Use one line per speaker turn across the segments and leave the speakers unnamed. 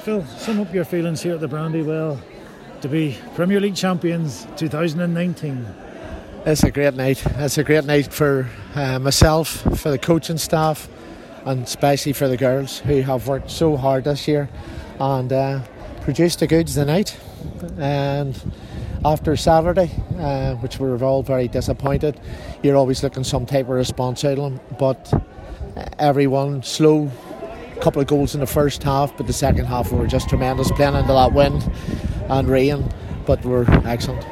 Phil, sum up your feelings here at the Brandywell to be Premier League champions 2019.
It's a great night. It's a great night for myself, for the coaching staff, and especially for the girls who have worked so hard this year and produced the goods tonight. And after Saturday, which we were all very disappointed, you're always looking some type of response out of them. But everyone slow, couple of goals in the first half, but the second half we were just tremendous, playing into that wind and rain, but we're excellent.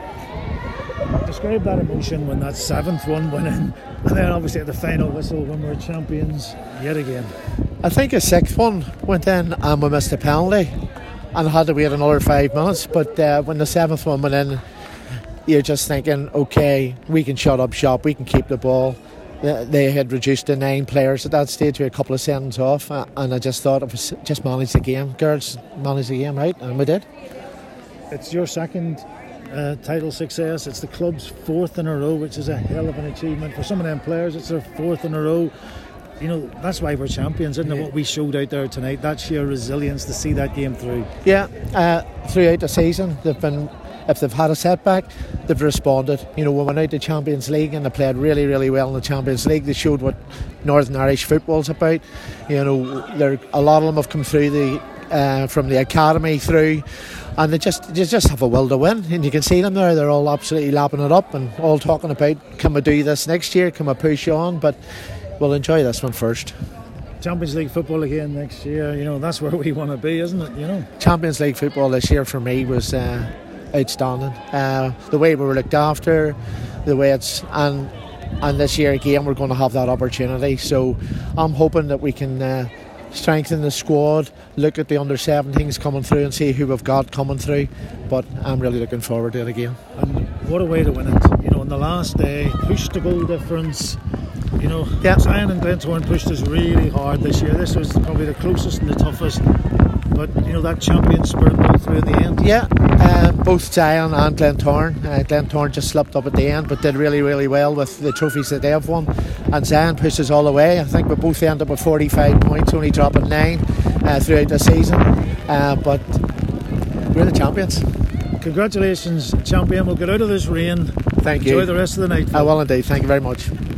Describe that emotion when that seventh one went in, and then obviously at the final whistle when we're champions yet again.
I think a sixth one went in and we missed a penalty and had to wait another 5 minutes, but when the seventh one went in, you're just thinking, okay, we can shut up shop, we can keep the ball. They had reduced to 9 players at that stage with a couple of seconds off, and I just thought it was just manage the game, girls, manage the game, right? And we did.
It's your second title success. It's the club's fourth in a row, which is a hell of an achievement for some of them players. It's their fourth in a row. You know, that's why we're champions, isn't it? What we showed out there tonight, that sheer resilience to see that game through.
Yeah, throughout the season they've been, if they've had a setback, they've responded. You know, we went out to Champions League and they played really, really well in the Champions League. They showed what Northern Irish football's about. You know, a lot of them have come through from the academy through, and they just have a will to win. And you can see them there; they're all absolutely lapping it up and all talking about, can we do this next year? Can we push on? But we'll enjoy this one first.
Champions League football again next year. You know, that's where we want to be, isn't it? You know,
Champions League football this year for me was outstanding. The way we were looked after, the way it's and this year again we're going to have that opportunity. So I'm hoping that we can strengthen the squad, look at the under-17s coming through and see who we've got coming through. But I'm really looking forward to it again.
And what a way to win it! You know, on the last day, push the goal difference. You know,
yeah.
Zion and Glentoran pushed us really hard this year. This was probably the closest and the toughest. But, you know, that champion spirit pulled through at the end.
Yeah, both Zion and Glentoran. Glentoran just slipped up at the end, but did really, really well with the trophies that they have won. And Zion pushed us all the way. I think we both ended up with 45 points, only dropping 9 throughout the season. But we're the champions.
Congratulations, champion. We'll get out of this rain.
Thank you.
Enjoy the rest of the night.
I will indeed. Thank you very much.